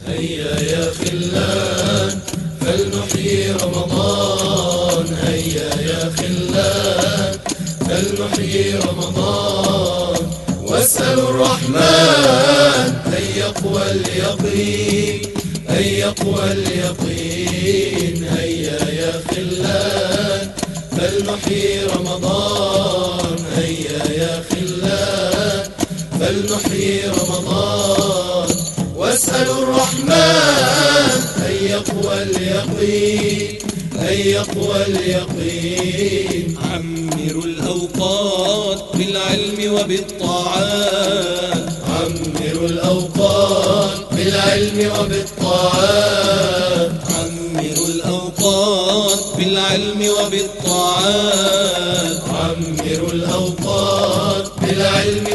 هيا يا خلان فلنحيي رمضان، هيا يا خلان فلنحيي رمضان، واسألوا الرحمن أن يقوى اليقين، أن يقوى اليقين. هيا يا خلان فلنحيي رمضان، هيا يا خلان فلنحيي رمضان، واسألوا الرحمن أن يقوى اليقين، أن يقوى اليقين. عمروا الأوقات بالعلم وبالطاعات، عمروا الأوقات بالعلم وبالطاعات، عمروا الأوقات بالعلم وبالطاعات، عمروا الأوقات بالعلم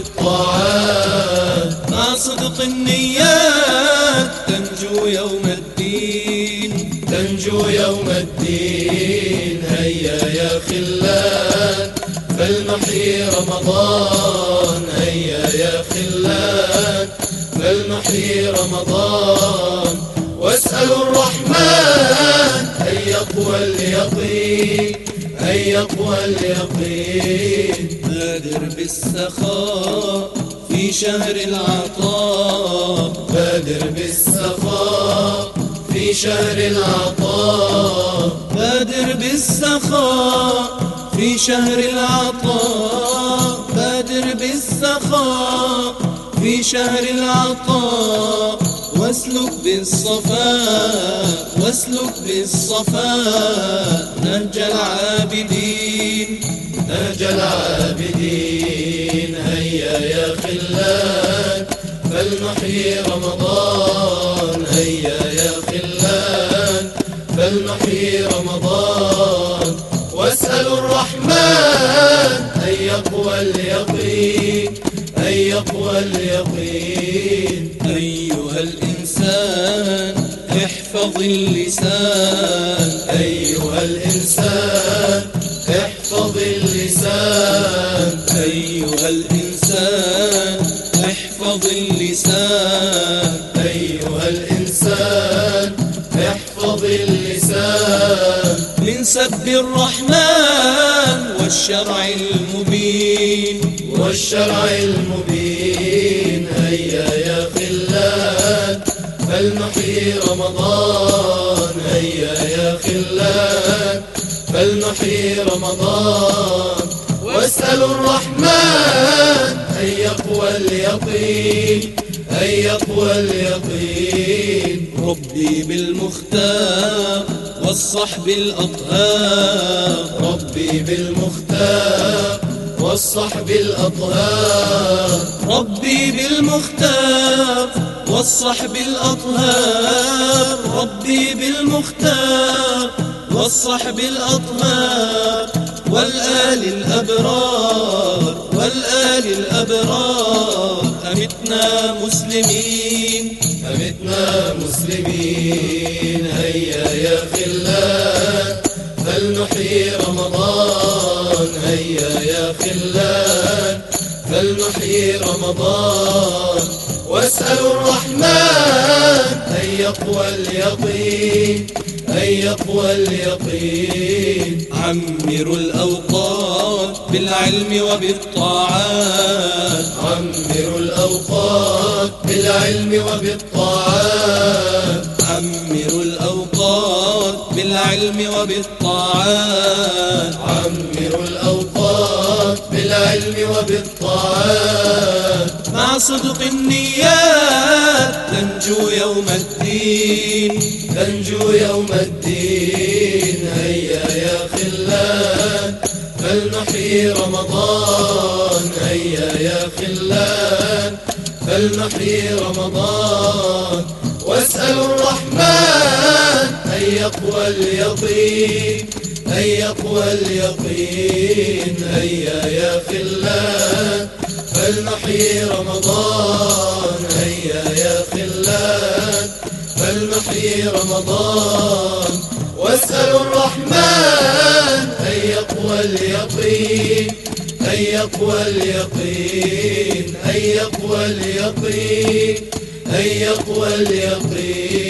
وبالطاعات. مع صدق النيات تنجو يوم الدين، تنجو يوم الدين. هيا يا خلان فلنحيي رمضان، هيا يا خلان فلنحيي رمضان، واسألوا الرحمن أن يقوى اليقين، أن يقوى اليقين. بادر بالسخاء في شهر العطاء، بادر بالسخاء في شهر العطاء، بادر بالسخاء في شهر العطاء، بادر بالسخاء في شهر العطاء، واسلك بالصفاء، واسلك بالصفاء نهج العابدين، نهج العابدين. هيا يا خلان فلنحيي رمضان، هيا يا خلان فلنحيي رمضان، واسألوا الرحمن أن يقوى اليقين، أن يقوى اليقين. أيها الإنسان احفظ اللسان، أيها الإنسان احفظ اللسان، أيها الإنسان احفظ اللسان، أيها الإنسان احفظ اللسان، من سب الرحمن والشرع المبين، والشرع المبين. هيا يا خلان فلنحيي رمضان، هيا يا خلان فلنحيي رمضان، واسألوا الرحمن أن يقوى اليقين، أن يقوى اليقين. ربي بالمختار والصحب الأطهار، ربي بالمختار والصحب الأطهار، ربي بالمختار والصحب الأطهار، ربي بالمختار والصحب الأطهار، والآل الأبرار، والآل الأبرار. أمتنا مسلمين، أمتنا مسلمين. هيا يا خلان فلنحيي رمضان، هيا يا خلان فلنحيي رمضان، واسألوا الرحمن أن يقوى اليقين، أن يقوى اليقين. عمروا الأوقات بالعلم وبالطاعات، عمروا الأوقات بالعلم وبالطاعات، عمروا الأوقات بالعلم وبالطاعات، عمروا الأوقات بالعلم وبالطاعات. مع صدق النيات تنجو يوم الدين، تنجو يوم الدين. هيا يا خلان فلنحيي رمضان، هيا يا خلان فلنحيي رمضان، واسألوا الرحمن أن يقوى اليقين، أن يقوى اليقين. هيا يا خلان فلنحيي رمضان، هيا يا خلان فلنحيي رمضان، واسألوا الرحمن أن يقوى اليقين، أن يقوى اليقين، أن يقوى اليقين، هيا يقوى اليقين.